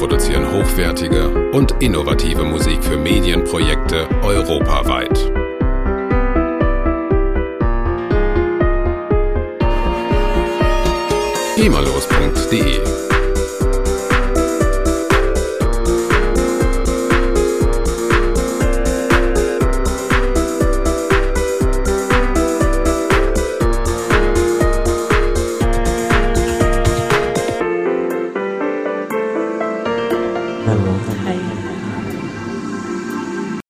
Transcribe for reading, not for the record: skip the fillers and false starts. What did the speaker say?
produzieren hochwertige und innovative Musik für Medienprojekte europaweit. GEMALOS.de